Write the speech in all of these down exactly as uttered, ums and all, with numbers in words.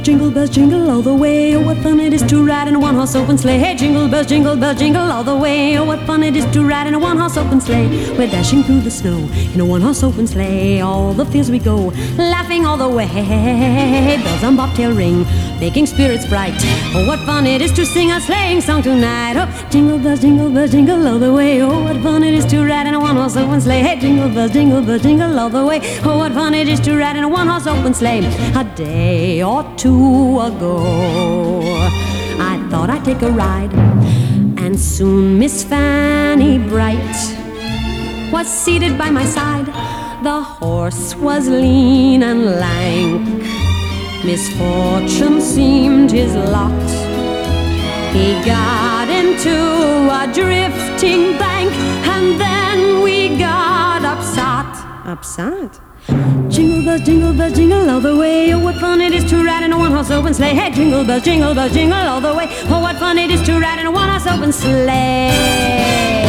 bells, jingle bells, jingle all the way. Oh, what fun it is to ride in a one-horse open sleigh. Hey, jingle bells, jingle bells, jingle all the way. Oh, what fun it is to ride in a one-horse open sleigh. We're dashing through the snow in a one-horse open sleigh. All the fields we go, laughing all the way. Bells on bobtail ring, making spirits bright. Oh, what fun it is to sing a sleighing song tonight. Oh, jingle bells, jingle bells, jingle all the way. Oh, what fun it is to ride in a one-horse open sleigh. Hey, jingle bells, jingle bells, jingle all the way. Oh, what fun it is to ride in a one-horse open sleigh. A day or two ago, I thought I'd take a ride, and soon Miss Fanny Bright was seated by my side. The horse was lean and lank, misfortune seemed his lot. He got into a drifting bank, and then we got upset. Upset? Jingle bells, jingle bells, jingle all the way. Oh, what fun it is to ride in a one-horse open sleigh. Hey, jingle bells, jingle bells, jingle all the way. Oh, what fun it is to ride in a one-horse open sleigh.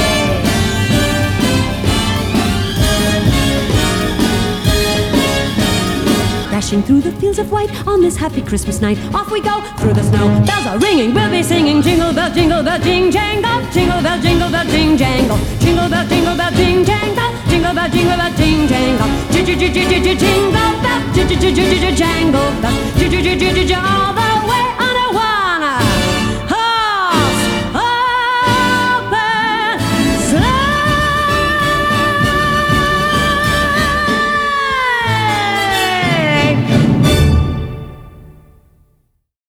Dashing through the fields of white on this happy Christmas night. Off we go through the snow. Bells are ringing, we'll be singing. Jingle bell, jingle bell, jing jangle. Jingle bell, jingle bell, jing jangle. Jingle bell, jingle bell, jing jangle. Jingle bell, jingle bell, jing jangle. Jingle bell, jingle bell, jangle bell. All the way.